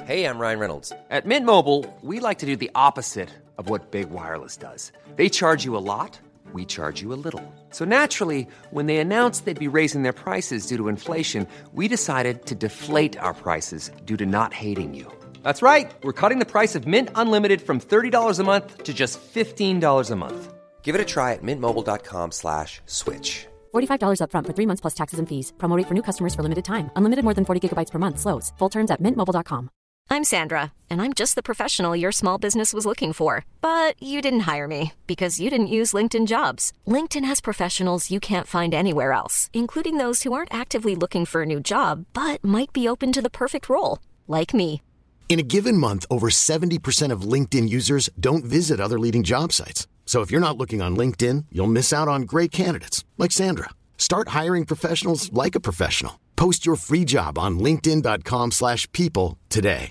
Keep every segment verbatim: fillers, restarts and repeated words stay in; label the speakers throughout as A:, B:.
A: Hey, I'm Ryan Reynolds. At Mint Mobile, we like to do the opposite of what Big Wireless does. They charge you a lot, we charge you a little. So naturally, when they announced they'd be raising their prices due to inflation, we decided to deflate our prices due to not hating you. That's right. We're cutting the price of Mint Unlimited from thirty dollars a month to just fifteen dollars a month. Give it a try at mintmobile.com slash switch.
B: forty-five dollars up front for three months plus taxes and fees. Promo rate for new customers for limited time. Unlimited more than forty gigabytes per month. Slows full terms at mint mobile dot com.
C: I'm Sandra, and I'm just the professional your small business was looking for. But you didn't hire me because you didn't use LinkedIn Jobs. LinkedIn has professionals you can't find anywhere else, including those who aren't actively looking for a new job, but might be open to the perfect role, like me.
D: In a given month, over seventy percent of LinkedIn users don't visit other leading job sites. So if you're not looking on LinkedIn, you'll miss out on great candidates like Sandra. Start hiring professionals like a professional. Post your free job on linkedin.com slash people today.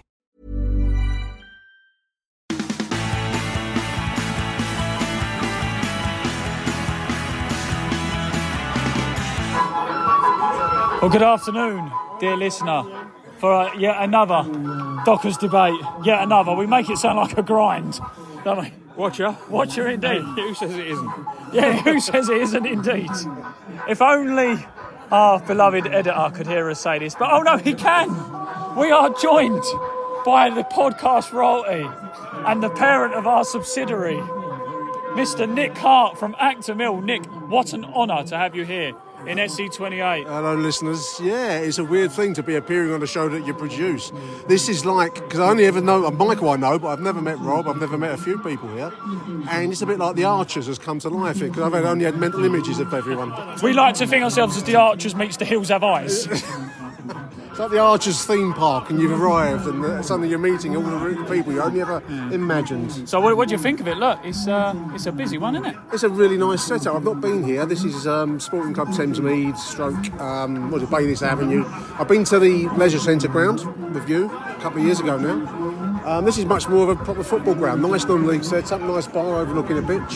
E: Well, good afternoon, dear listener, for uh, yet another Dockers debate. Yet another. We make it sound like a grind, don't we?
F: Watcher.
E: Watcher indeed.
F: Who says it isn't?
E: Yeah, who says it isn't indeed? If only our beloved editor could hear us say this. But oh no, he can. We are joined by the podcast royalty and the parent of our subsidiary, Mister Nick Hart from Acton Mill. Nick, what an honour to have you here in S C twenty-eight.
G: Hello, listeners. Yeah, it's a weird thing to be appearing on a show that you produce. This is like, because I only ever know, Michael I know, but I've never met Rob, I've never met a few people here. And it's a bit like The Archers has come to life here, because I've had, only had mental images of everyone.
E: We like to think ourselves as The Archers meets The Hills Have Eyes.
G: It's like the Archers theme park, and you've arrived, and uh, suddenly you're meeting all the people you only ever imagined.
E: So what, what do you think of it? Look, it's uh, it's a busy one, isn't it?
G: It's a really nice setup. I've not been here. This is um, Sporting Club Thamesmead, stroke, um, what is it, Baylis Avenue. I've been to the Leisure Centre ground with you a couple of years ago now. Um, this is much more of a proper football ground. Nice non-league setup, nice bar overlooking a pitch.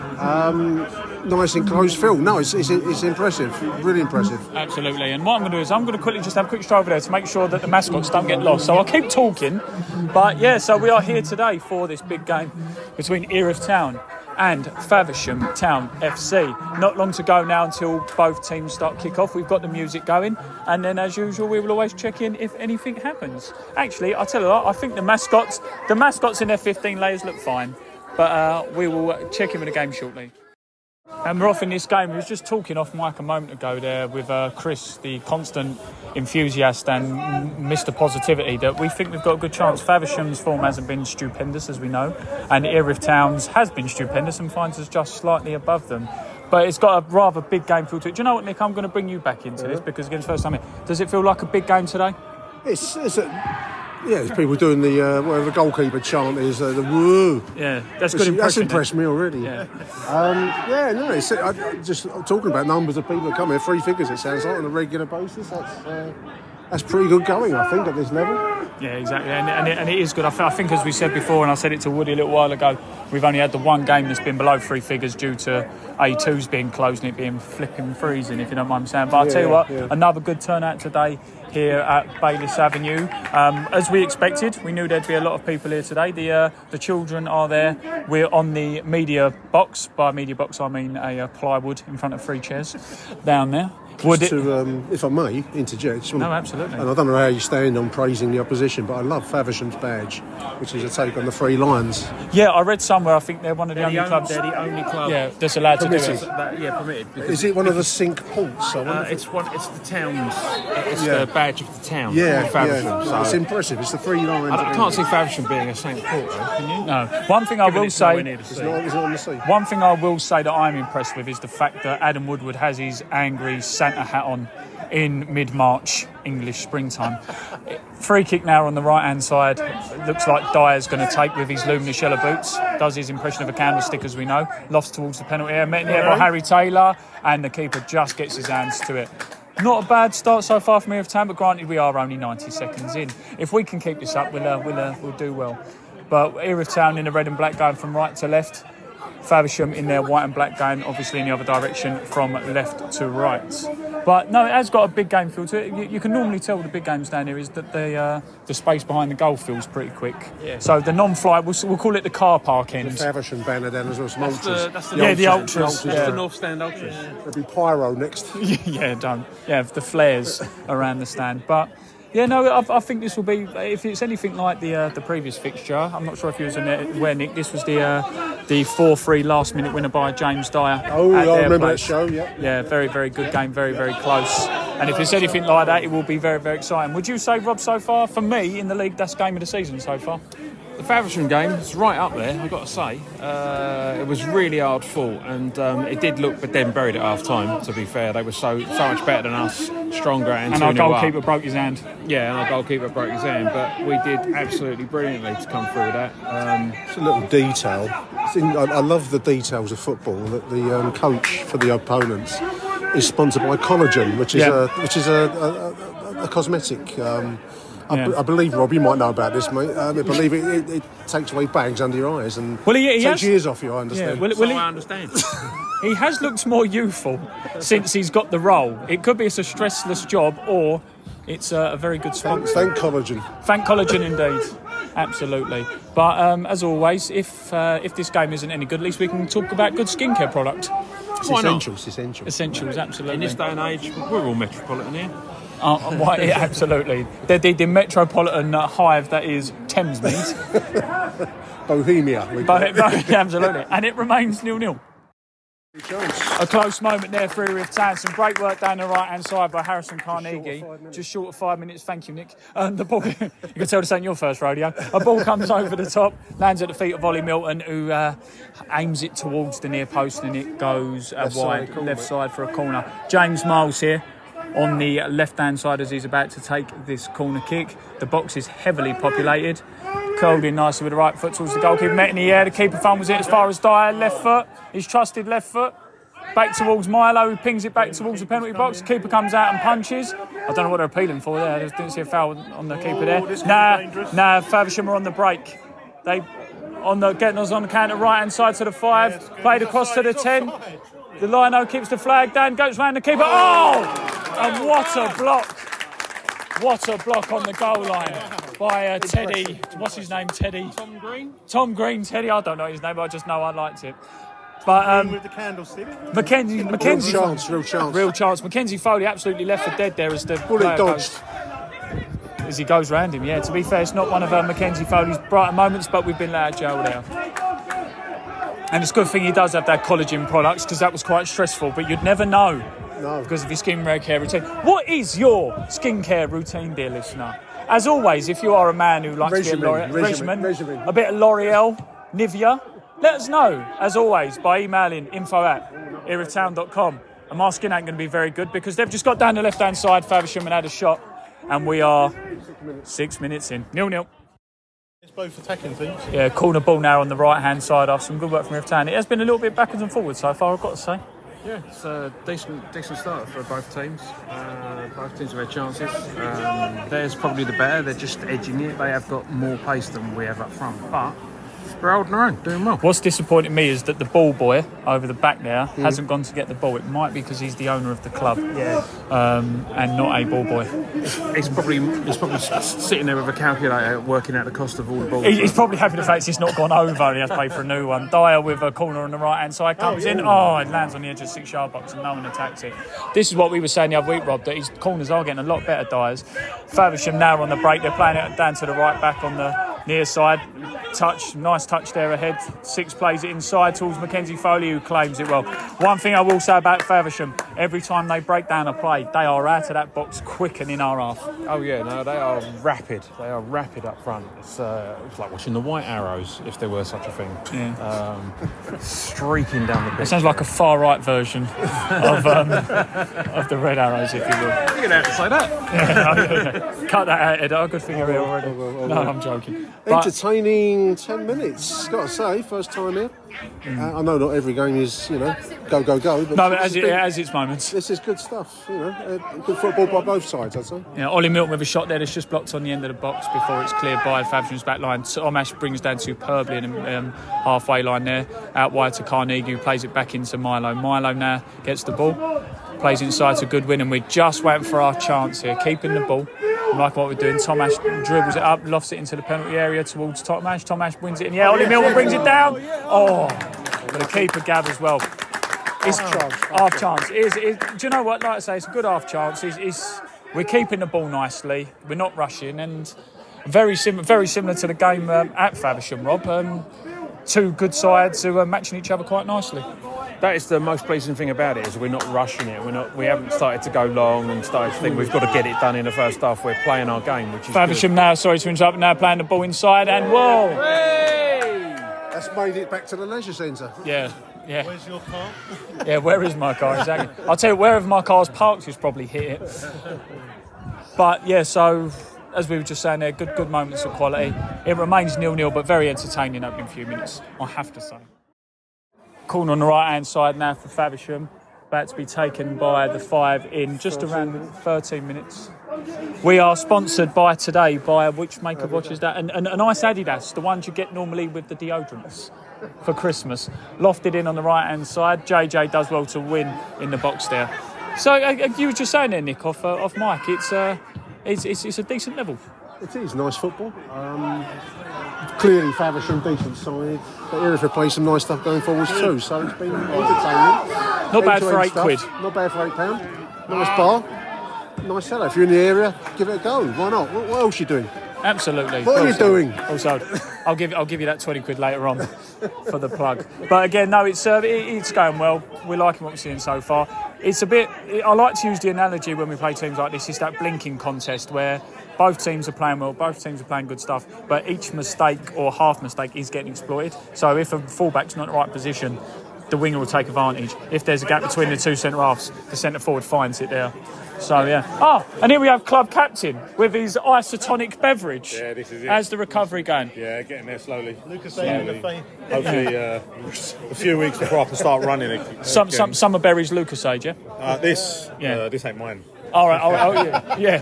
G: Um, nice enclosed field. No, it's, it's it's impressive, really impressive.
E: Absolutely. And what I'm going to do is I'm going to quickly just have a quick stroll over there to make sure that the mascots don't get lost. So I'll keep talking. But yeah, so we are here today for this big game between Erith Town and Faversham Town F C. Not long to go now until both teams start kick off. We've got the music going, and then as usual we will always check in if anything happens. Actually, I'll tell you what, I think the mascots the mascots in their fifteen layers look fine. But uh, we will check in with the game shortly. And we're off in this game. We was just talking off mic a moment ago there with uh, Chris, the constant enthusiast and Mister Positivity, that we think we've got a good chance. Faversham's form hasn't been stupendous, as we know, and Erith Town's has been stupendous and finds us just slightly above them. But it's got a rather big game feel to it. Do you know what, Nick? I'm going to bring you back into yeah. this because against first time here. Does it feel like a big game today?
G: It's, it's a... Yeah, there's people doing the uh, whatever the goalkeeper chant is, uh, the woo.
E: Yeah, that's good.
G: That's impressed me already.
E: Yeah,
G: um, yeah, no, it's I, just talking about numbers of people that come here, three figures. It sounds like on a regular basis. That's uh, that's pretty good going, I think, at this level.
E: Yeah, exactly, and and it, and it is good. I, th- I think, as we said before, and I said it to Woody a little while ago, we've only had the one game that's been below three figures due to A two's being closed and it being flipping freezing, if you don't mind me saying. But I'll yeah, tell you what, yeah. another good turnout today here at Baylis Avenue. Um, as we expected, we knew there'd be a lot of people here today. The uh, the children are there. We're on the media box. By media box, I mean a uh, plywood in front of three chairs down there.
G: Would it... to, um, if I may, interject. Just
E: no, absolutely.
G: And I don't know how you stand on praising the opposition, but I love Faversham's badge, which is a take on the Three Lions.
E: Yeah, I read somewhere, I think they're one of the
F: they're
E: only
F: the
E: clubs.
F: They're the only club
E: yeah, that's allowed
G: permitted.
E: to do it.
F: That, yeah, permitted.
G: Is it one of the Cinque Ports?
F: Uh, it's one. It's the town's. It's
G: yeah.
F: the badge of the town.
G: Yeah,
F: Faversham.
G: yeah.
F: So.
G: It's impressive. It's the Three Lions.
F: I, I can't see Faversham being a Cinque Port, though, can you?
E: No. One thing I will say.
G: It's not, it's not on the sea.
E: One thing I will say that I'm impressed with is the fact that Adam Woodward has his angry Santa hat on in mid-March English springtime. Free kick now on the right-hand side. Looks like Dyer's going to take with his luminous yellow boots. Does his impression of a candlestick, as we know. Lofts towards the penalty area. Met in here by Harry Taylor, and the keeper just gets his hands to it. Not a bad start so far from Erith Town, but granted we are only ninety seconds in. If we can keep this up, we'll uh, we'll, uh, we'll do well. But Erith Town in the red and black going from right to left. Faversham in their white and black going obviously in the other direction from left to right. But no, it has got a big game feel to it. You, you can normally tell the big games down here is that the uh, the space behind the goal feels pretty quick. Yeah. So the non-fly, we'll, we'll call it the car park end.
G: The Faversham banner down as well, some
F: That's
G: ultras.
F: the, that's the
E: yeah, the ultras.
G: The ultras.
F: That's
E: Yeah.
F: the North Stand Ultras.
G: Yeah. There'll be pyro next.
E: yeah, don't. Yeah, the flares around the stand. But yeah, no, I, I think this will be. If it's anything like the uh, the previous fixture, I'm not sure if you was aware, Nick. This was the uh, the four three last minute winner by James Dyer.
G: Oh,
E: at
G: I
E: their
G: remember
E: place.
G: that show. Yeah.
E: Yeah, very very good game, very very close. And if it's anything like that, it will be very very exciting. Would you say, Rob, so far for me in the league, that's game of the season so far?
F: The Faversham game is right up there, I've got to say. Uh, it was really hard fought, and um, it did look, but then buried at half time, to be fair. They were so so much better than us, stronger, and,
E: And our
F: two nil
E: goalkeeper
F: up.
E: broke his hand.
F: Yeah, and our goalkeeper broke his hand, but we did absolutely brilliantly to come through with that. Um,
G: It's a little detail. It's in, I, I love the details of football. That the um, coach for the opponents is sponsored by Collagen, which is
E: Yeah.
G: a which is a, a, a, a cosmetic. Um, I,
E: Yeah.
G: b- I believe, Rob, you might know about this, mate. Um, I believe it, it, it takes away bags under your eyes and
E: Well, he- he
G: takes
E: has-
G: years off you. I
E: Yeah,
G: understand.
E: will, it-
F: so
E: will he,
F: I understand.
E: he has looked more youthful since he's got the role. It could be it's a stressless job, or it's a, a very good sponsor.
G: Thank Collagen.
E: Thank Collagen indeed. Absolutely. But um, as always, if uh, if this game isn't any good, at least we can talk about good skincare product.
G: It's
F: Why not?
G: essential. It's essential.
E: Essentials, absolutely.
F: In this day and age, we're all metropolitan here.
E: Uh, why, yeah, absolutely. The, the, the metropolitan uh, hive that is Thamesmead.
G: Bohemia. we call
E: but,
G: it.
E: but, yeah, absolutely. And it remains nil-nil.
G: Chance.
E: A close moment there for Erith Town. Some great work down the right-hand side by Harrison Carnegie. Just short of five minutes. Thank you, Nick. Um, the ball, you can tell this ain't your first rodeo. A ball comes over the top, lands at the feet of Ollie Milton, who uh, aims it towards the near post, and it goes uh,
G: Left
E: wide,
G: side, corner.
E: left side for a corner. James Miles here on the left-hand side as he's about to take this corner kick. The box is heavily populated. Curled in nicely with the right foot towards the goalkeeper. Met in the air. The keeper fumbles it as far as Dyer. Left foot. His trusted left foot. Back towards Milo, who pings it back towards the penalty box. The keeper comes out and punches. I don't know what they're appealing for there. I just didn't see a foul on the keeper there. Nah, nah, Faversham are on the break. They on the getting us on the counter, right hand side to the five. Played across to the ten. The Lino keeps the flag down, goes round the keeper. Oh! And what a block! What a block on the goal line by uh, Teddy. What's his name? Teddy.
F: Tom Green?
E: Tom Green. Teddy. I don't know his name, but I just know I liked it. But um,
H: with the candlestick.
E: Mackenzie,
G: Real
E: Mackenzie,
G: chance. Real chance.
E: real chance. Mackenzie Foley absolutely left for dead there as the
G: Bullet
E: player
G: dodged.
E: goes, as he goes round him. Yeah, to be fair, it's not one of uh, Mackenzie Foley's brighter moments, but we've been let out of jail there. And it's a good thing he does have that collagen products because that was quite stressful. But you'd never know
G: No.
E: because of his skin care routine. What is your skincare routine, dear listener? As always, if you are a man who likes
G: Regimen,
E: to be a L'Oreal,
G: regimen, regimen.
E: a bit of L'Oreal, Nivea, let us know, as always, by emailing info at erith town dot com. And my skin ain't going to be very good because they've just got down the left-hand side, Faversham, and had a shot. And we are six minutes in. Nil-nil.
H: It's both attacking teams.
E: Yeah, corner ball now on the right-hand side after some good work from Erith Town. It has been a little bit backwards and forwards so far, I've got to say.
F: Yeah, it's a decent, decent start for both teams. Uh, both teams have had chances. Um, theirs probably the better. They're just edging it. They have got more pace than we have up front, but we're holding our own, doing well.
E: What's disappointing me is that the ball boy over the back there hasn't gone to get the ball. It might be because he's the owner of the club,
F: Yeah,
E: um, and not a ball boy.
F: he's probably he's probably s- sitting there with a calculator working out the cost of all the balls.
E: He- He's probably happy the fact it's not gone over and he has to pay for a new one. Dyer with a corner on the right hand side comes in. Oh, it lands on the edge of the six yard box and no one attacks it. This is what we were saying the other week, Rob, that his corners are getting a lot better, Dyer's. Faversham now on the break. They're playing it down to the right back on the near side. Touch, nice touch there ahead. Six plays it inside towards Mackenzie Foley, who claims it well. One thing I will say about Faversham, every time they break down a play, they are out of that box quick and in our half.
F: Oh yeah, no, they are rapid. They are rapid up front. It's, uh, it's like watching the White Arrows, if there were such a thing.
E: Yeah.
F: Um, streaking down the pitch.
E: It sounds like a far right version of um, of the Red Arrows, if you will.
F: You're gonna have to say that.
E: Yeah, cut that out, Ed. Oh, good thing you're here already. No, I'm joking. But
G: Entertaining ten minutes, got to say, first time here. Uh, I know not every game is, you know, go, go, go. But
E: no, but
G: this
E: as
G: has
E: it,
G: been-
E: it has its moments.
G: This is good stuff, you know. Uh, good football by both sides, I'd say.
E: Yeah, Ollie Milton with a shot there that's just blocked on the end of the box before it's cleared by Faversham's back line. Omash brings down superbly in the um, halfway line there, out wide to Carnegie, who plays it back into Milo. Milo now gets the ball. plays inside to Goodwin, and we're just waiting for our chance here, keeping the ball. Like what we're doing, Tom Ash dribbles it up, lofts it into the penalty area towards Tom Ash. Tom Ash wins it in the air. Ollie Milton brings it down. Oh, but the keeper Gav as well. It's half chance. It is, it, do you know what? Like I say, it's a good half chance. It's, it's, we're keeping the ball nicely. We're not rushing, and very similar, very similar to the game um, at Faversham, Rob. Um, two good sides who are matching each other quite nicely.
F: That is the most pleasing thing about it, is we're not rushing it. We're not. We haven't started to go long and started to think we've got to get it done in the first half. We're playing our game, which is
E: Faversham
F: good.
E: now, sorry to interrupt, now playing the ball inside, and whoa!
G: That's made it back to the leisure centre.
E: Yeah, yeah.
H: Where's your car?
E: Yeah, where is my car? Exactly. I'll tell you, wherever my car's parked, he's probably hit it. But yeah, so as we were just saying there, good, good moments of quality. It remains nil-nil, but very entertaining opening few minutes, I have to say. Corner on the right-hand side now for Faversham, about to be taken by the five in just around thirteen minutes. We are sponsored by today by which make of watch is that? An, an, a nice Adidas, the ones you get normally with the deodorants for Christmas. Lofted in on the right-hand side. J J does well to win in the box there. So uh, you were just saying there, Nick, off, uh, off mic, it's, uh, it's, it's, it's a decent level.
G: It is nice football. Um, clearly Faversham, decent side. But Erith have played some nice stuff going forwards too, so it's been entertaining.
E: Not bad for eight
G: stuff.
E: quid.
G: Not bad for eight pound. Nice bar. Nice seller. If you're in the area, give it a go. Why not? What, what else are you doing?
E: Absolutely.
G: What are you doing?
E: Also, I'll give I'll give you that twenty quid later on for the plug. But again, no, it's uh, it, it's going well. We're liking what we're seeing so far. It's a bit. I like to use the analogy when we play teams like this. It's that blinking contest where both teams are playing well, both teams are playing good stuff, but each mistake or half mistake is getting exploited. So if a fullback's not in the right position, the winger will take advantage. If there's a gap between the two centre halves, the centre forward finds it there. So yeah. Oh, and here we have club captain with his isotonic beverage.
H: Yeah, this is it.
E: How's the recovery going?
H: Yeah, getting there slowly.
I: Lucas saying the fame.
H: Hopefully, uh, a few weeks before I can start running again.
E: Some some summer berries, Lucas age, yeah.
H: Uh, this,
E: Yeah.
H: uh, this ain't mine.
E: All right. Oh, oh yeah. Yeah.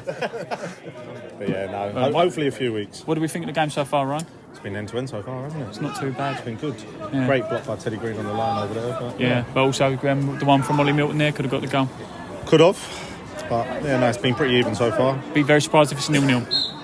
H: But yeah, no. Ho- hopefully, a few weeks.
E: What do we think of the game so far, Ryan?
H: It's been end to end so far, hasn't it?
E: It's not too bad.
H: It's been good.
E: Yeah.
H: Great block by Teddy Green on the line over there. But,
E: Yeah, but also um, the one from Ollie Milton there could have got the goal.
H: Could have. But yeah, no, it's been pretty even so far.
E: Be very surprised if it's nil-nil.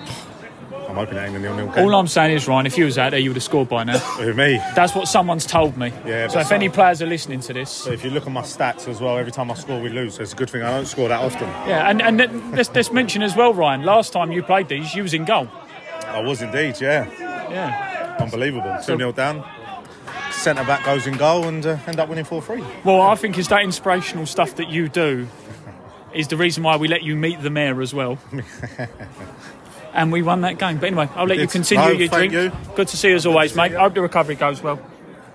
H: I'm hoping it ain't a nil-nil game.
E: All I'm saying is, Ryan, if you was out there, you would have scored by now.
H: With me.
E: That's what someone's told me.
H: Yeah,
E: so
H: but
E: if
H: some-
E: any players are listening to this,
H: But if you look at my stats as well, every time I score, we lose. So it's a good thing I don't score that often.
E: yeah, and and let's, let's mention as well, Ryan. Last time you played these, you was in goal.
H: I was indeed, yeah.
E: Yeah.
H: Unbelievable. two nil down. Centre back goes in goal and uh, end up winning four three.
E: Well, I think it's that inspirational stuff that you do is the reason why we let you meet the mayor as well. And we won that game. But anyway, I'll let you
H: It's-
E: continue
H: no,
E: your
H: thank
E: drink.
H: you.
E: Good to see you as always, mate. Hope the recovery goes well.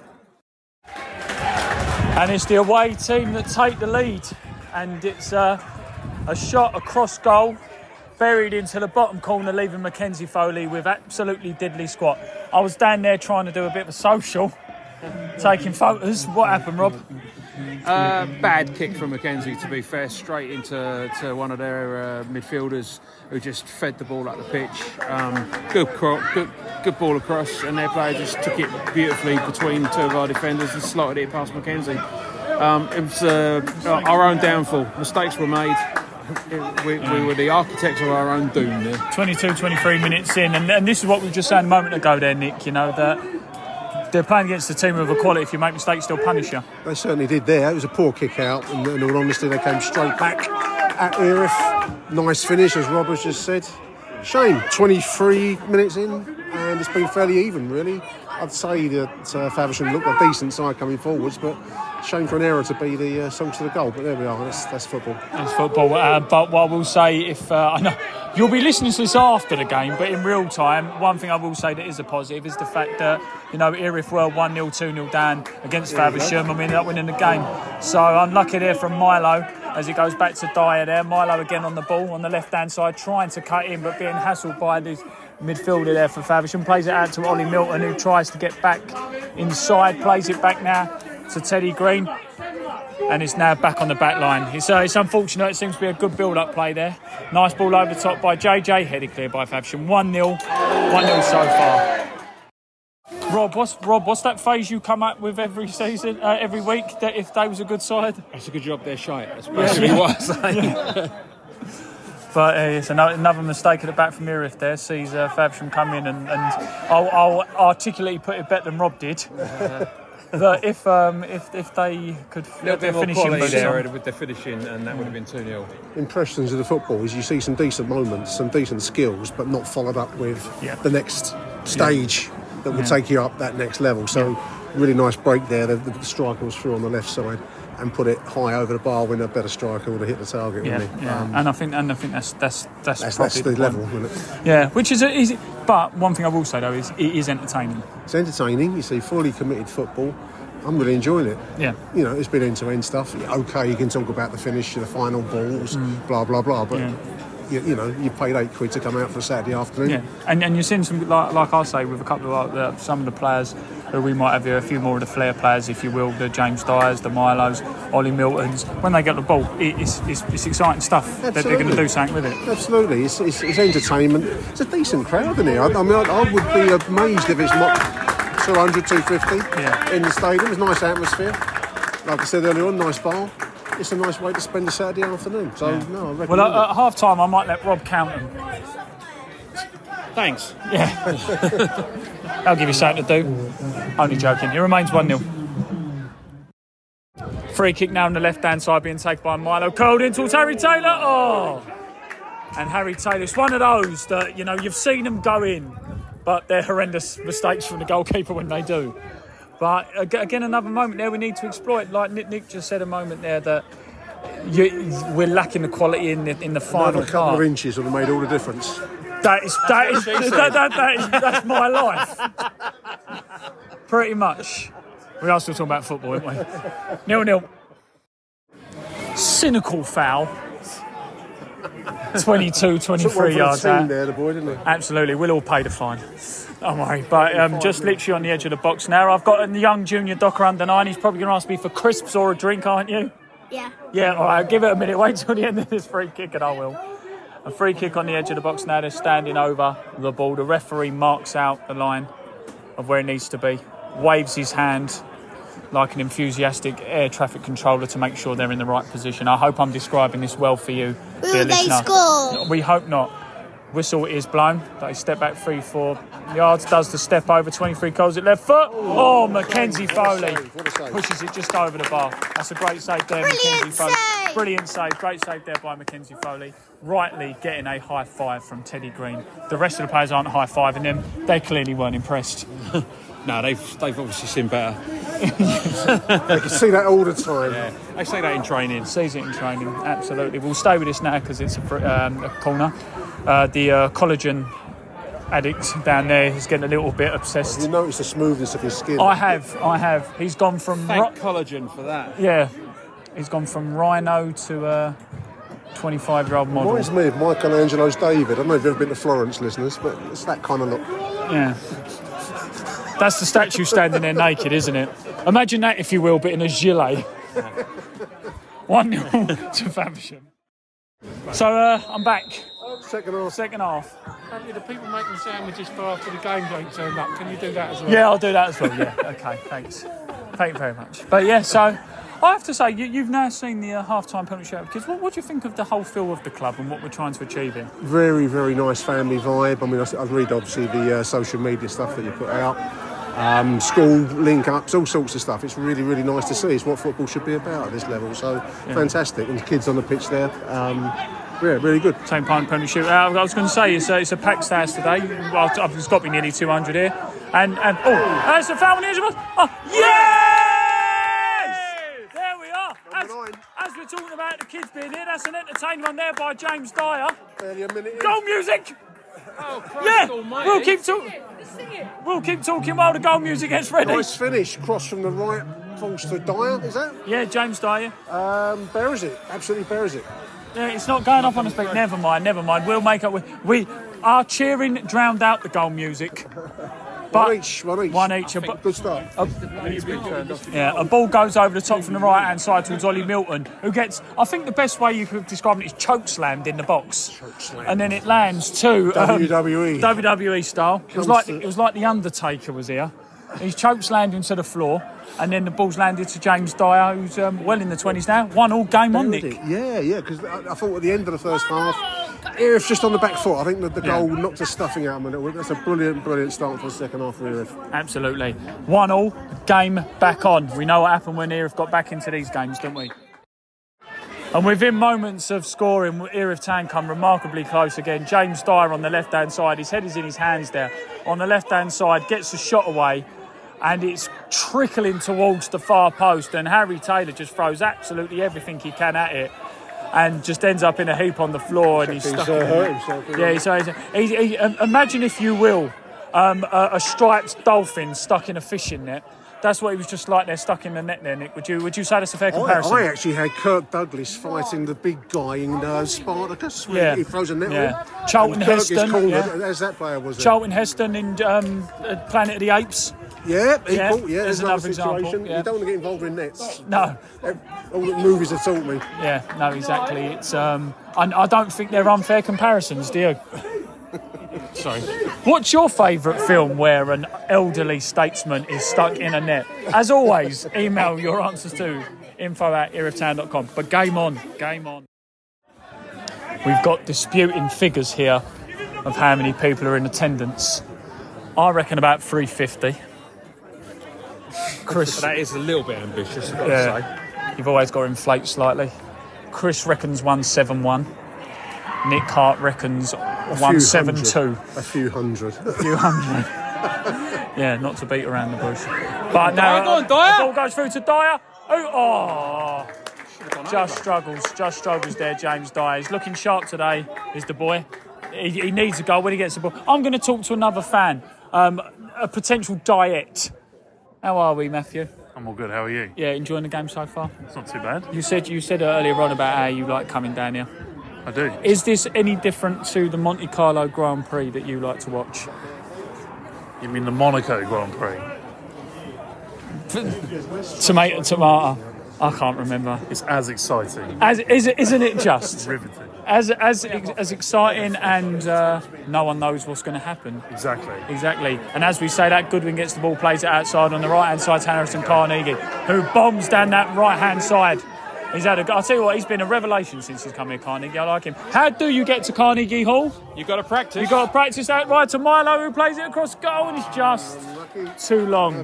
E: And it's the away team that take the lead. And it's uh, a shot across goal, buried into the bottom corner, leaving Mackenzie Foley with absolutely diddly squat. I was down there trying to do a bit of a social, taking photos. What happened, Rob?
F: Uh, bad kick from Mackenzie, to be fair, straight into to one of their uh, midfielders who just fed the ball up the pitch. Um, good, cro- good, good ball across, and their player just took it beautifully between two of our defenders and slotted it past Mackenzie. Um, it was uh, our own downfall. Mistakes were made. It, we, we were the architects of our own doom there.
E: twenty-two, twenty-three minutes in, and, and this is what we were just saying a moment ago there, Nick, you know, that they're playing against a team of equality. If you make mistakes, they'll punish you.
G: They certainly did there. It was a poor kick out, and in all honesty, they came straight back at Erith. Nice finish, as Rob has just said. Shame, twenty-three minutes in, and it's been fairly even, really. I'd say that uh, Faversham looked a decent side coming forwards, but shame for an error to be the uh, songs to the goal. But there we are, that's, that's football.
E: That's football. Uh, but what I will say, if uh, I know you'll be listening to this after the game, but in real time, one thing I will say that is a positive is the fact that, you know, Erith were one nil, two nil down against Faversham, and we ended up winning the game. So unlucky there from Milo as he goes back to Dyer there. Milo again on the ball on the left-hand side, trying to cut in, but being hassled by this midfielder there for Faversham. Plays it out to Ollie Milton, who tries to get back inside, plays it back now to Teddy Green, and it's now back on the back line. It's, uh, it's unfortunate. It seems to be a good build-up play there. Nice ball over the top by J J, headed clear by Faversham. one nil, one nil so far. Rob, what's Rob? What's that phase you come up with every season, uh, every week? That if they was a good side,
F: That's a good job. They're shite. That's basically
E: yeah.
F: what I say.
E: Yeah. But uh, it's another, another mistake at the back from Erith there. Sees uh, Faversham come in and, and I'll, I'll articulately put it better than Rob did. But if um, if if they could
F: A little bit more
E: finishing
F: quality there
E: on.
F: with their finishing, and that would have been two nil.
G: Impressions of the football is you see some decent moments, some decent skills, but not followed up with
E: Yeah.
G: the next stage that will
E: Yeah.
G: take you up that next level. So really nice break there. The, the striker was through on the left side and put it high over the bar when a better striker would have hit the target.
E: Yeah,
G: wouldn't he?
E: yeah.
G: Um,
E: and I think and I think that's that's that's,
G: that's,
E: probably
G: that's the
E: point.
G: level, isn't it?
E: Yeah, which is, a, is but one thing I will say though is it is entertaining.
G: It's entertaining. You see fully committed football. I'm really enjoying it.
E: Yeah.
G: You know, it's been end-to-end stuff. Okay, you can talk about the finish, the final balls, blah, blah, blah, but,
E: Yeah.
G: you, you know, you paid eight quid to come out for a Saturday afternoon.
E: Yeah, and and you're seeing some like, like I say with a couple of uh, some of the players who we might have here, a few more of the flair players, if you will, the James Dyers, the Milos, Ollie Miltons. When they get the ball, it, it's, it's it's exciting stuff that they're going to do something with it.
G: Absolutely, it's, it's, it's entertainment. It's a decent crowd in here. I, I mean, I, I would be amazed if it's not two hundred, two fifty
E: Yeah.
G: in the stadium. It's a nice atmosphere. Like I said earlier on, nice bar. It's a nice way to spend a Saturday afternoon. So,
E: Yeah.
G: no, I recommend
E: Well, at,
G: it.
E: at half time, I might let Rob count them.
F: Thanks.
E: Yeah, I'll give you something to do. Only joking. It remains one nil. Free kick now on the left-hand side being taken by Milo. Curled into Harry Taylor. Oh! And Harry Taylor, it's one of those that, you know, you've seen them go in, but they're horrendous mistakes from the goalkeeper when they do. But again, another moment there we need to exploit. Like Nick, Nick just said a moment there that you, we're lacking the quality in the, in the final
G: Another couple
E: part.
G: of inches would have made all the difference.
E: That is that is that, that, that is that's my life. Pretty much. We are still talking about football, aren't we? Nil nil. Cynical foul. twenty-two, twenty-three yards
G: team
E: out.
G: there, the boy, didn't he?
E: Absolutely, we'll all pay the fine. Don't worry. But um, just literally on the edge of the box now. I've got a young junior Docker under nine. He's probably going to ask me for crisps or a drink, aren't you?
I: Yeah.
E: Yeah, all right, give it a minute. Wait till the end of this free kick and I will. A free kick on the edge of the box now. They're standing over the ball. The referee marks out the line of where it needs to be. Waves his hand like an enthusiastic air traffic controller to make sure they're in the right position. I hope I'm describing this well for you,
I: Will
E: dear
I: they
E: listener.
I: score?
E: We hope not. Whistle is blown. They step back three, four yards. Does the step over. twenty-three goals at left foot. Oh, Mackenzie Foley
G: What a save.
E: pushes it just over the bar. That's a great save there,
I: Brilliant
E: Mackenzie Foley.
I: save.
E: Brilliant save. Great save there by Mackenzie Foley. Rightly getting a high five from Teddy Green. The rest of the players aren't high fiving them. They clearly weren't impressed.
F: No, they've they've obviously seen better.
G: You can see that all the time.
F: Yeah, they say that in training.
E: Sees it in training, absolutely. We'll stay with this now because it's a, fr- um, a corner. Uh, the uh, collagen addict down there is getting a little bit obsessed.
G: You notice the smoothness of his skin.
E: I have, I have. He's gone from
F: Thank
E: ri-
F: collagen for that.
E: yeah, he's gone from rhino to a twenty-five-year-old model.
G: Reminds me of Michelangelo's David. I don't know if you've ever been to Florence, listeners, but it's that kind of look.
E: Yeah, that's the statue standing there naked, isn't it? Imagine that, if you will, but in a gilet. One nil to Faversham. So uh, I'm back.
G: Second half.
E: Second half.
J: Apparently the people making sandwiches for after the game don't turn up. Can you do that as well?
E: Yeah, I'll do that as well. Yeah, okay, thanks. Thank you very much. But yeah, so I have to say, you, you've now seen the uh, half-time penalty shootout. Kids, what, what do you think of the whole feel of the club and what we're trying to achieve here?
G: Very, very nice family vibe. I mean, I, I read obviously the uh, social media stuff that you put out. Um, school link-ups, all sorts of stuff. It's really, really nice to see. It's what football should be about at this level. So,
E: Yeah.
G: fantastic. And the kids on the pitch there. Um, yeah, really good.
E: Same time penalty shootout. I was going to say, it's a, it's a packed house today. Well, it's got to be nearly two hundred here. And, and oh, that's the foul on the edge of us. Oh, yes! There we are. As, as we're talking about the kids being here, that's an entertaining one there by James Dyer.
G: Barely a minute in.
E: Goal music!
J: Oh, Christ
E: Yeah,
J: almighty.
E: we'll keep talking. We'll keep talking while the goal music gets ready.
G: Nice finish. Cross from the right. Falls to Dyer, is that?
E: Yeah, James Dyer.
G: Um, bears it. Absolutely bears it.
E: Yeah, it's not going up on the speak. Never mind, never mind. We'll make up. With, we our cheering drowned out the goal music. But
G: One each. One each.
E: One each. A,
G: Good start.
E: yeah, a ball goes over the top from the right hand side towards Ollie Milton, who gets. I think the best way you could describe it is choke slammed in the box, and then it lands to um,
G: W W E.
E: W W E style. It was
G: Comes
E: like
G: to-
E: it was like the Undertaker was here. His chokes landing to the floor, and then the ball's landed to James Dyer, who's um, well in the twenties now. One all game on, Nick.
G: Yeah, yeah, because I, I thought at the end of the first half, Erith just on the back foot. I think that the goal yeah. knocked the stuffing out of him a little bit. That's a brilliant, brilliant start for the second half for Erith.
E: Absolutely. One all, game back on. We know what happened when Erith got back into these games, don't we? And within moments of scoring, Erith Town come remarkably close again. James Dyer on the left-hand side, his head is in his hands there. On the left-hand side, gets the shot away, and it's trickling towards the far post, and Harry Taylor just throws absolutely everything he can at it and just ends up in a heap on the floor. And he's stuck.
G: Uh, hurt himself,
E: yeah, so he's, he, he, um, imagine, if you will, um, a, a striped dolphin stuck in a fishing net. That's what he was just like there, stuck in the net there, Nick. Would you would you say that's a fair comparison?
G: I, I actually had Kirk Douglas fighting the big guy in uh, Spartacus.
E: Yeah.
G: He throws a net
E: yeah.
G: on.
E: Charlton Heston.
G: Yeah. As that player was there.
E: Charlton Heston in um, Planet of the Apes.
G: Yeah, equal.
E: Yeah,
G: Yeah, there's,
E: there's
G: another,
E: another
G: situation.
E: example. Yeah.
G: You don't want to get involved in nets.
E: No.
G: All the movies have taught me.
E: Yeah, no, exactly. It's um, I, I don't think they're unfair comparisons, do you? Sorry. What's your favourite film where an elderly statesman is stuck in a net? As always, email your answers to info at erithtown dot com. But game on, game on. We've got disputing figures here of how many people are in attendance. I reckon about three fifty. Chris,
F: that is a little bit ambitious, I've got
E: yeah,
F: to say.
E: You've always got to inflate slightly. Chris reckons one seventy-one. Nick Hart reckons one seventy-two.
G: A few hundred.
E: A few hundred. Yeah, not to beat around the bush. But now
F: Dyer, on, Dyer.
E: The ball goes through to Dyer. Oh, oh. just struggles, just struggles there, James Dyer. He's looking sharp today, is the boy. He, he needs a goal when he gets the ball. I'm going to talk to another fan, um, a potential diet. How are we, Matthew?
I: I'm all good. How are you?
E: Yeah, enjoying the game so far?
I: It's not too bad.
E: You said you said earlier on about how you like coming down here.
I: I do.
E: Is this any different to the Monte Carlo Grand Prix that you like to watch?
I: You mean the Monaco Grand Prix?
E: Tomato, tomato. I can't remember.
I: It's as exciting.
E: As is it, isn't it just
I: riveting?
E: As as as exciting, and uh, no one knows what's going to happen.
I: Exactly.
E: Exactly. And as we say that, Goodwin gets the ball, plays it outside. On the right hand side, Harrison Carnegie, who bombs down that right hand side. He's had a. I'll tell you what, he's been a revelation since he's come here, Carnegie. I like him. How do you get to Carnegie Hall?
F: You got to practice.
E: You got to practice that right to Milo, who plays it across goal, and it's just too long.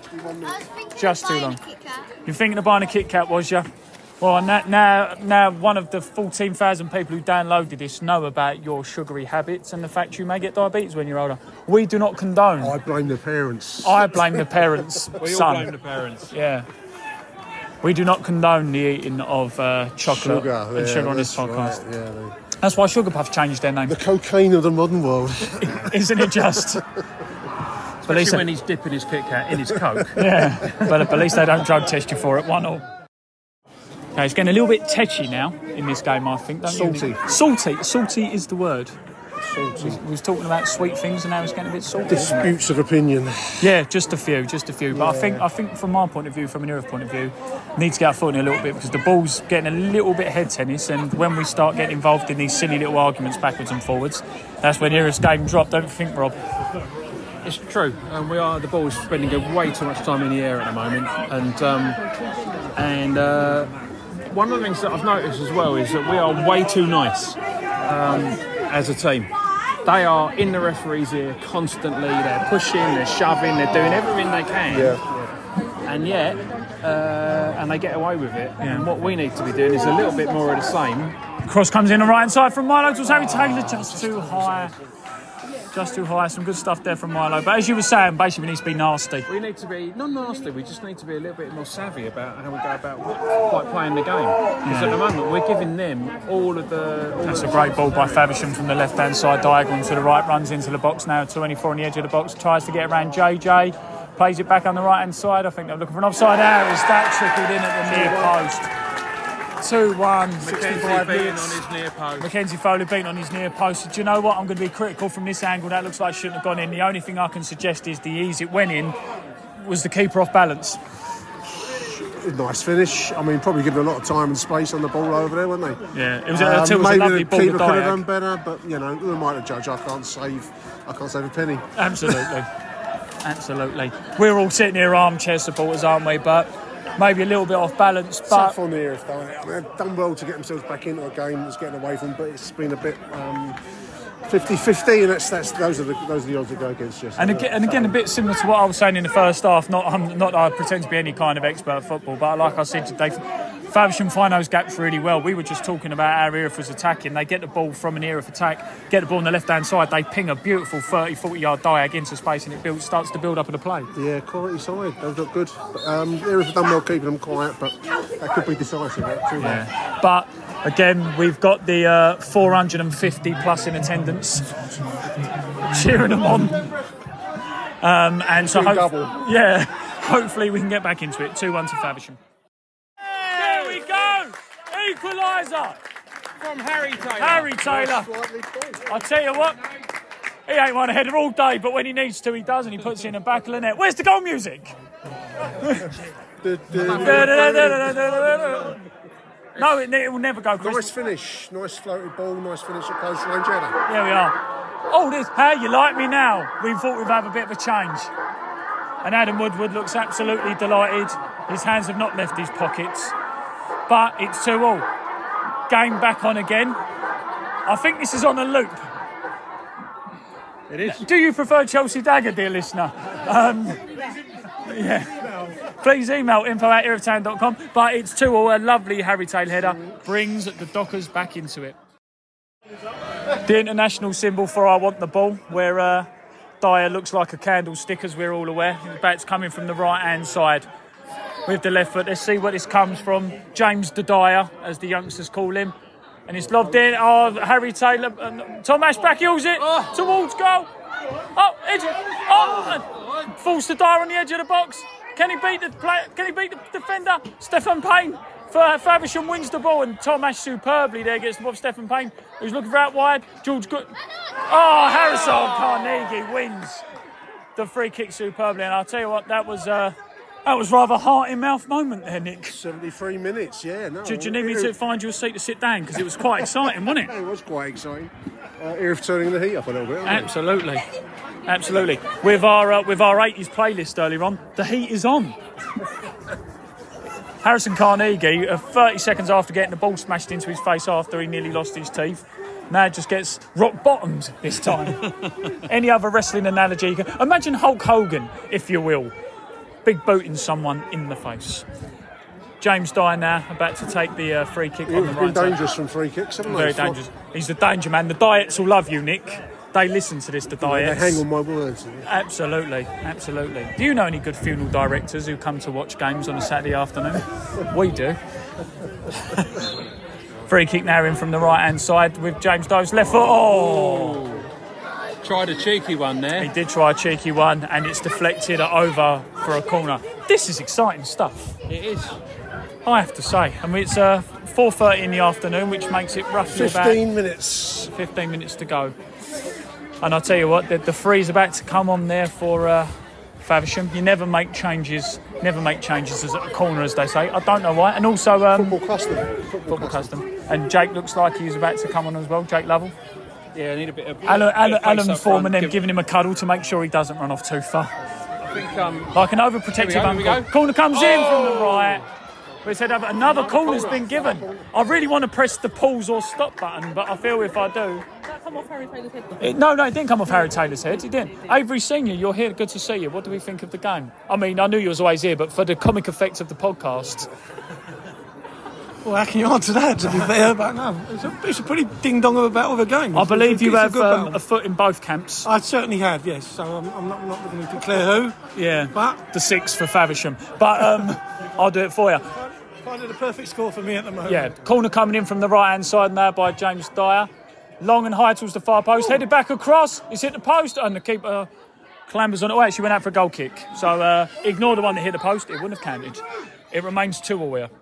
E: Just too long. You're thinking of buying a Kit Kat, was you? Well, now, now, now one of the fourteen thousand people who downloaded this know about your sugary habits and the fact you may get diabetes when you're older. We do not condone.
G: I blame the parents.
E: I blame the parents.
F: We
E: son.
F: all blame the parents.
E: Yeah. We do not condone the eating of uh, chocolate
G: sugar,
E: and
G: yeah,
E: sugar on this podcast.
G: Right, yeah, they...
E: That's why Sugar Puff changed their name.
G: The cocaine of the modern world.
E: Isn't it just?
F: Especially least when they... he's dipping his Kit Kat in his Coke.
E: Yeah, but at least they don't drug test you for it. One all. Okay, it's getting a little bit tetchy now in this game, I think. Don't
G: salty.
E: You think? Salty. Salty is the word.
G: Salty.
E: We was talking about sweet things, and now it's getting a bit salty.
G: Disputes of opinion.
E: Yeah, just a few, just a few. But
G: yeah.
E: I think, I think, from my point of view, from an Erith point of view, need to get our foot in a little bit because the ball's getting a little bit head tennis, and when we start getting involved in these silly little arguments backwards and forwards, that's when Erith's game drop. Don't you think, Rob?
F: It's true, and we are. The ball's spending way too much time in the air at the moment, and um, and uh, one of the things that I've noticed as well is that we are way too nice um, as a team. They are in the referee's ear constantly. They're pushing, they're shoving, they're doing everything they can.
G: Yeah.
F: And yet, uh, and they get away with it. Yeah. And what we need to be doing is a little bit more of the same.
E: Cross comes in the right hand side from Milo to Harry Taylor, just too high. Just too high. Some good stuff there from Milo. But as you were saying, basically we need to be nasty.
F: We need to be, not nasty, we just need to be a little bit more savvy about how we go about like playing the game. Because yeah. at the moment we're giving them all of the... All
E: That's
F: of
E: a great ball by Faversham from the left-hand side, diagonal to the right, runs into the box now, twenty-four on the edge of the box, tries to get around J J, plays it back on the right-hand side. I think they're looking for an offside out. Is that trickled in at the near post? two one, sixty-five minutes.
F: on his near post.
E: Mackenzie Foley beaten on his near post. Do you know what? I'm going to be critical from this angle. That looks like it shouldn't have gone in. The only thing I can suggest is the ease it went in was the keeper off balance.
G: Nice finish. I mean, probably given a lot of time and space on the ball over there, weren't they?
E: Yeah, it was, um, it was
G: maybe
E: a lovely
G: the
E: ball.
G: Keeper
E: to
G: could have done better, but you know, who am I to judge? I can't save. I can't save a penny.
E: Absolutely. absolutely. We're all sitting here armchair supporters, aren't we? But maybe a little bit off balance. But
G: Tough on the Erith, though. I mean, they've done well to get themselves back into a game that's getting away from them, but it's been a bit um, fifty-fifty, and that's, that's those are the those are the odds that go against us.
E: And again, and again, a bit similar to what I was saying in the first half. Not, I'm not that I pretend to be any kind of expert at football, but like I said today, Faversham find those gaps really well. We were just talking about how Erith was attacking. They get the ball from an Erith attack, get the ball on the left-hand side. They ping a beautiful thirty, forty-yard diag into space, and it builds, starts to build up at the play.
G: Yeah, quality side. They've looked good. But, um, Erith have done well keeping them quiet, but that could be decisive. That too.
E: Yeah. But again, we've got the uh, four hundred fifty plus in attendance cheering them on. Um, and so, hope- yeah, hopefully we can get back into it. two one to Faversham. There we go! Equaliser!
F: From Harry Taylor.
E: Harry Taylor. I tell you what, he ain't won a header all day, but when he needs to, he does, and he puts it in the back of the net. Where's the goal music? No, it, it will never go, Chris.
G: Nice finish, nice floated ball, nice finish at close range header.
E: There we are. Oh, this, how you like me now? We thought we'd have a bit of a change. And Adam Woodward looks absolutely delighted. His hands have not left his pockets. But it's two all. Game back on again. I think this is on a loop.
I: It is.
E: Do you prefer Chelsea Dagger, dear listener? Um, yeah. Please email info at erith town dot com. But it's two all. A lovely Harry Taylor header brings the Dockers back into it. The international symbol for I want the ball, where uh, Dyer looks like a candlestick, as we're all aware. The bat's coming from the right-hand side with the left foot. Let's see what this comes from. James the Dyer, as the youngsters call him. And it's lobbed in. Oh, Harry Taylor. Uh, Tom Ash back heels it oh. towards goal. Oh, edge it. Oh, and falls to Dyer on the edge of the box. Can he beat the play? Can he beat the defender? Stefan Payne for Faversham wins the ball, and Tom Ash superbly there gets the ball. Stefan Payne, who's looking for out wide. George Good. Oh, Harrison Carnegie wins the free kick superbly, and I'll tell you what, that was uh, that was rather a heart in mouth moment there, Nick.
G: seventy-three minutes, yeah. No,
E: Did you need me to find you a seat to sit down, because it was quite exciting, wasn't it?
G: It was quite exciting. Uh, Erith turning the heat up a little bit.
E: Absolutely. It? Absolutely. With our uh, with our eighties playlist earlier on, the heat is on. Harrison Carnegie, uh, thirty seconds after getting the ball smashed into his face after he nearly lost his teeth, now just gets rock bottomed this time. Any other wrestling analogy? You can, imagine Hulk Hogan, if you will, big booting someone in the face. James Dyer now about to take the uh, free kick
G: yeah,
E: on the right.
G: He's been dangerous from free kicks, haven't
E: Very
G: they?
E: dangerous. He's the danger man. The Diets will love you, Nick. They listen to this, the Diets.
G: They hang on my words.
E: Absolutely, absolutely. Do you know any good funeral directors who come to watch games on a Saturday afternoon? We do. Free kick now in from the right-hand side with James Dyer's left foot. Oh!
F: Tried a cheeky one there.
E: He did try a cheeky one, and it's deflected over for a corner. This is exciting stuff.
F: It is.
E: I have to say. I mean, it's uh, four thirty in the afternoon, which makes it roughly
G: fifteen
E: about...
G: minutes.
E: fifteen minutes to go. And I'll tell you what, the, the free's about to come on there for uh, Faversham. You never make changes, never make changes as at a corner, as they say. I don't know why. And also... Um,
G: football custom. Football,
E: football custom. custom. And Jake looks like he's about to come on as well, Jake Lovell.
F: Yeah, I need a bit of...
E: Alan, Alan, Alan Foreman then
F: give...
E: giving him a cuddle to make sure he doesn't run off too far.
F: I think... Um,
E: like an overprotective uncle. Corner comes oh! in from the right. We said another corner's been given. I really want to press the pause or stop button, but I feel if I do...
K: Did that come off Harry Taylor's head?
E: It, no, no, it didn't come off Harry Taylor's head. It didn't. Avery Senior, you're here. Good to see you. What do we think of the game? I mean, I knew you was always here, but for the comic effect of the podcast...
L: Well, how can you answer that, to be fair? But no, it's a, it's a pretty ding-dong of a battle of a game.
E: I
L: it's,
E: believe
L: it's
E: you
L: a,
E: have a, um, a foot in both camps.
L: I certainly have, yes. So I'm, I'm not, not going to declare who.
E: Yeah,
L: but
E: the six for Faversham. But um, I'll do it for you.
L: Finding a perfect score for me at the moment.
E: Yeah, corner coming in from the right-hand side now by James Dyer. Long and high towards the far post. Ooh. Headed back across. He's hit the post and the keeper clambers on it. Oh, actually went out for a goal kick. So uh, ignore the one that hit the post. It wouldn't have counted. It remains two all here.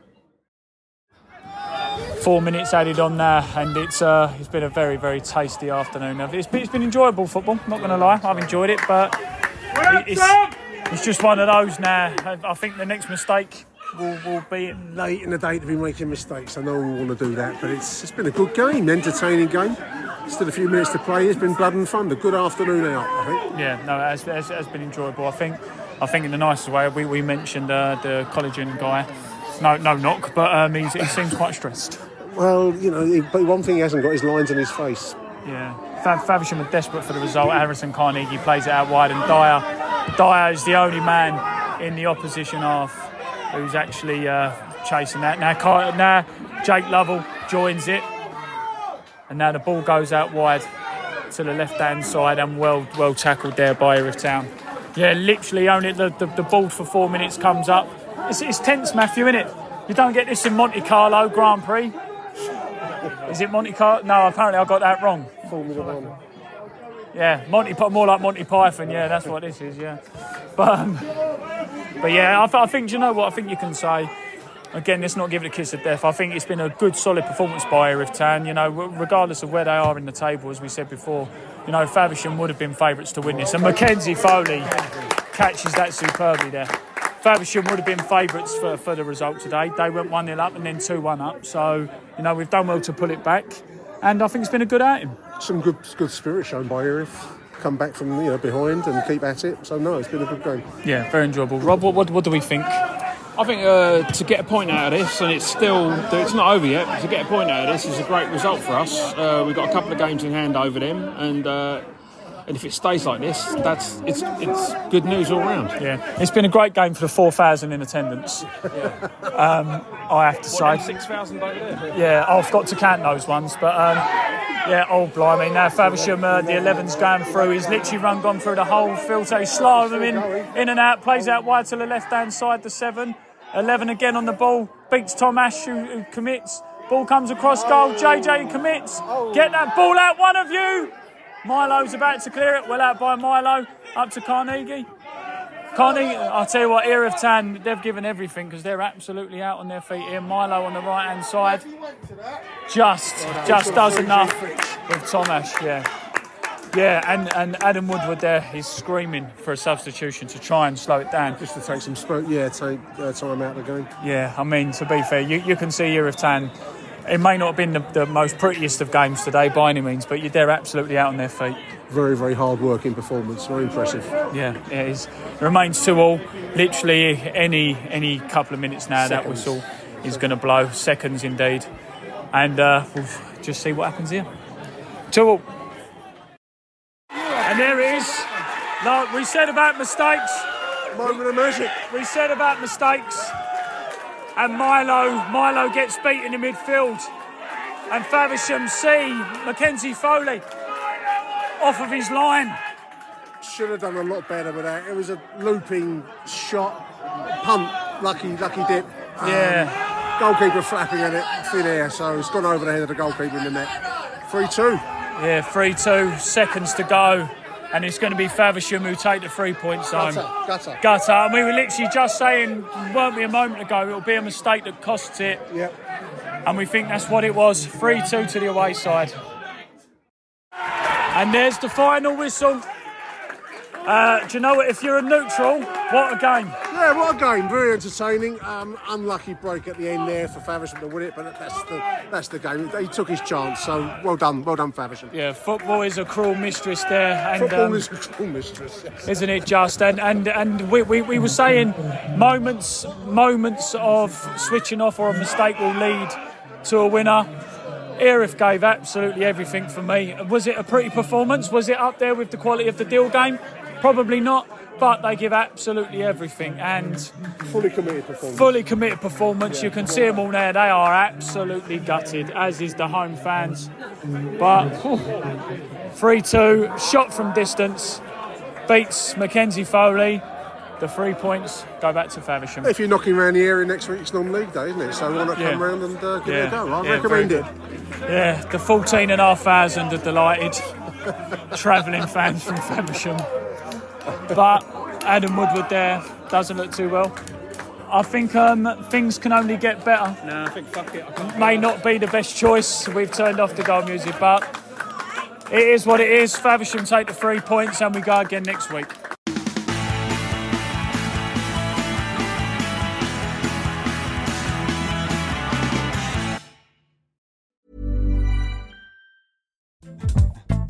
E: Four minutes added on now, and it's uh, it's been a very, very tasty afternoon. It's been, it's been enjoyable football, not going to lie. I've enjoyed it, but it's, it's just one of those now. I think the next mistake will, will be
G: late in the day to be making mistakes. I know we want to do that, but it's it's been a good game, entertaining game. Still a few minutes to play. It's been blood and fun. A good afternoon out, I think.
E: Yeah, no, it has, it has, it has been enjoyable. I think, I think in the nicest way. We, we mentioned uh, the collagen guy. No, no knock, but um, he's, he seems quite stressed.
G: Well, you know, he, but one thing he hasn't got is lines on his face.
E: Yeah, Fav- Faversham were desperate for the result. Harrison Carnegie plays it out wide, and Dyer, Dyer is the only man in the opposition half who's actually uh, chasing that. Now, Car- now Jake Lovell joins it. And now the ball goes out wide to the left-hand side and well well tackled there by Erith Town. Yeah, literally only the, the, the ball for four minutes comes up. It's, it's tense, Matthew, isn't it? You don't get this in Monte Carlo Grand Prix. Is it Monte Carlo? No, apparently I got that wrong.
G: Formula One.
E: Yeah, Monty, more like Monty Python. Yeah, that's what this is, yeah. But, um, but yeah, I, I think, do you know what? I think you can say... Again, let's not give it a kiss of death. I think it's been a good, solid performance by Erith Town. You know, regardless of where they are in the table, as we said before, you know, Faversham would have been favourites to win this. And Mackenzie Foley catches that superbly there. Faversham would have been favourites for, for the result today. They went one nil up and then two one up. So, you know, we've done well to pull it back. And I think it's been a good outing.
G: Some good good spirit shown by Erith. Come back from, you know, behind and keep at it. So, no, it's been a good game.
E: Yeah, very enjoyable. Rob, what, what, what do we think?
F: I think uh, to get a point out of this, and it's still, it's not over yet, but to get a point out of this is a great result for us. Uh, we've got a couple of games in hand over them, and uh, and if it stays like this, that's it's it's good news all round.
E: Yeah, it's been a great game for the four thousand in attendance.
F: Yeah.
E: Um, I have to
F: what,
E: say.
F: six thousand over there?
E: Yeah, I've got to count those ones, but um, yeah, oh blimey. Now Faversham, uh, the eleven's going through. He's literally run gone through the whole field, so he's sliding them in, in and out, plays out wide to the left-hand side, the seven. eleven again on the ball, beats Tom Ash who, who commits. Ball comes across goal, J J commits. Get that ball out, one of you! Milo's about to clear it, well out by Milo, up to Carnegie. Carnegie, I'll tell you what, Erith Town, they've given everything because they're absolutely out on their feet here. Milo on the right hand side, just, just does enough with Tom Ash, yeah. Yeah, and, and Adam Woodward there, he's screaming for a substitution to try and slow it down.
G: Just to take some sp- yeah, take uh, time out of the game.
E: Yeah, I mean, to be fair, you, you can see Erith Town, it may not have been the, the most prettiest of games today by any means, but they're absolutely out on their feet.
G: Very, very hard-working performance, very impressive.
E: Yeah, it is. It remains two all. Literally any any couple of minutes now, Seconds. That whistle is going to blow. Seconds indeed. And uh, we'll just see what happens here. Two all. And there it is. Like we said about mistakes.
G: Moment of magic.
E: We said about mistakes. And Milo, Milo gets beaten in midfield. And Faversham see Mackenzie Foley off of his line.
G: Should have done a lot better with that. It was a looping shot, punt, lucky, lucky dip. Um,
E: yeah.
G: Goalkeeper flapping at it, thin air, so it's gone over the head of the goalkeeper in the net. three two.
E: Yeah, three two, seconds to go. And it's going to be Faversham who take the three points home.
G: Gutter, gutter.
E: Gutter. And we were literally just saying, weren't we a moment ago, it'll be a mistake that costs it.
G: Yep.
E: And we think that's what it was. three two to the away side. And there's the final whistle. Uh, do you know what? If you're a neutral, what a game.
G: Yeah, what a game. Very entertaining. Um, unlucky break at the end there for Faversham to win it, but that's the that's the game. He took his chance, so well done. Well done, Faversham.
E: Yeah, football is a cruel mistress there. And,
G: football
E: um,
G: is a cruel mistress. Yes.
E: Isn't it just? And and, and we, we, we were saying moments, moments of switching off or a mistake will lead to a winner. Erith gave absolutely everything for me. Was it a pretty performance? Was it up there with the quality of the Deal game? Probably not, but they give absolutely everything and
G: fully committed performance.
E: Fully committed performance. Yeah. You can see them all there. They are absolutely gutted, as is the home fans. But three two, shot from distance, beats Mackenzie Foley. The three points go back to Faversham.
G: If you're knocking around the area next week, it's non-league day, isn't it? So why not
E: yeah.
G: come round and uh, give
E: yeah.
G: it a go? I
E: yeah,
G: recommend it.
E: Yeah, the fourteen and a half thousand are delighted. Travelling fans from Faversham. But Adam Woodward there doesn't look too well. I think um, things can only get better.
F: No, I think fuck it. I
E: May not be the best choice. We've turned off the goal music, but it is what it is. Faversham take the three points and we go again next week.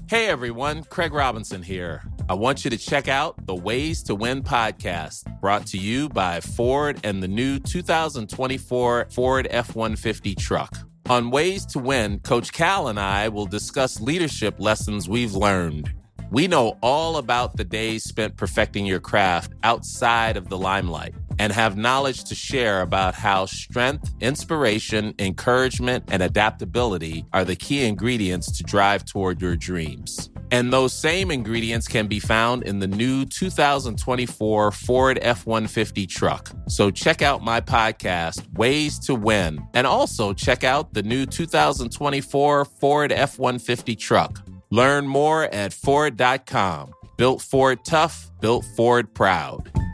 K: Hey everyone, Craig Robinson here. I want you to check out the Ways to Win podcast, brought to you by Ford and the new two thousand twenty-four Ford F one fifty truck. On Ways to Win, Coach Cal and I will discuss leadership lessons we've learned. We know all about the days spent perfecting your craft outside of the limelight and have knowledge to share about how strength, inspiration, encouragement, and adaptability are the key ingredients to drive toward your dreams. And those same ingredients can be found in the new two thousand twenty-four Ford F one fifty truck. So check out my podcast, Ways to Win, and also check out the new two thousand twenty-four Ford F one fifty truck. Learn more at Ford dot com. Built Ford tough, built Ford proud.